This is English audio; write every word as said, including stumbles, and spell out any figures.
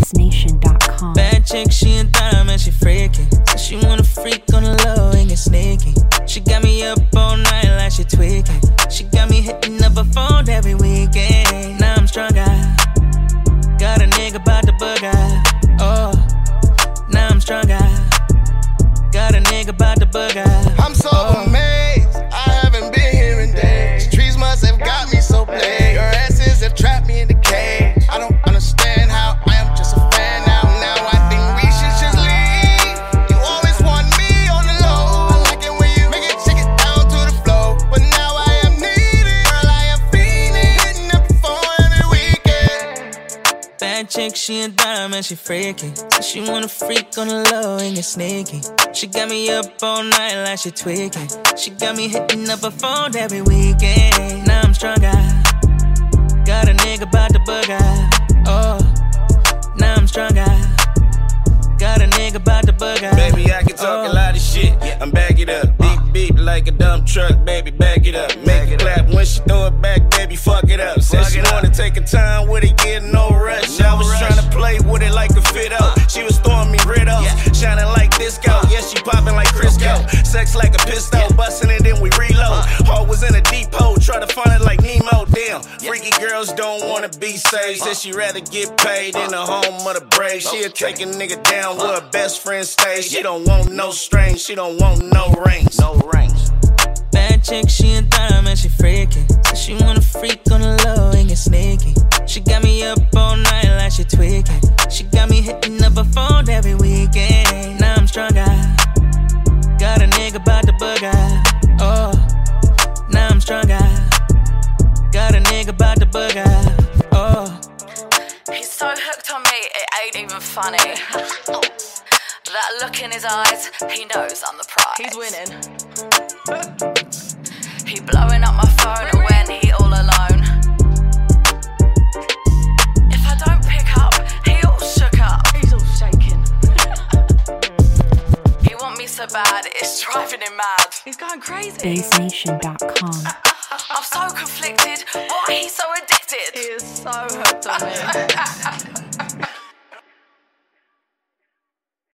bass nation dot com. Bad chick, she a dime and she freaking. So she wanna freak on the low and get sneaky. She got me up all night like she tweaking. She got me hitting up her phone every weekend. Now I'm strung out. Got a nigga bout to bug out. Oh, now I'm strung out. Got a nigga bout to bug out. I'm so oh. amazed, I haven't been here in days. Trees must have got me so played. Your asses have trapped me in the cage. I don't understand how I am just a fan now. Now I think we should just leave. You always want me on the low. I like it when you make it, shake it down to the flow. But now I am needed, girl, I am fiending. Hitting up the phone every weekend. Bad chick, she a dime and she freaking. So she wanna freak on the low and get sneaky. She got me up all night like she tweaking. She got me hitting up her phone every weekend. Now I'm strung out. Got a nigga bout to bug out. Oh, now I'm strung out. Got a nigga bout to bug out. Baby, I can talk oh. a lot of shit. I'm back it up. Beep, beep like a dump truck. Baby, back it up. Make it clap when she throw it back. Baby, fuck it up. Said she wanna take her time with it, yeah, no rush. I was trying to play with it like a fit up. She was throwing me riddles, shining like disco. Yeah, she popping like Crisco. Sex like a pistol, busting it, then we reload. Heart was in a depot, try to find it like Nemo. Damn, freaky girls don't wanna be saved. Said she rather get paid in the home of the brave. She'll take a nigga down where her best friend stays. She don't want no strings, she don't want no rings. No rings. Bad chick, she a dime and she freaking. So she wanna freak on the low and get sneaky. She got me up all night like she tweaking. She got me hitting up her phone every weekend. Now I'm strung out. Got a nigga bout to bug out. Oh, now I'm strung out. Got a nigga bout to bug out. Oh. He's so hooked on me, it ain't even funny. That look in his eyes, he knows I'm the prize. He's winning. He blowing up my phone and when he all alone. If I don't pick up, he all shook up. He's all shaking. He want me so bad, it's driving him mad. He's going crazy. bass nation dot com. I'm so conflicted, why he's so addicted? He is so hooked on me.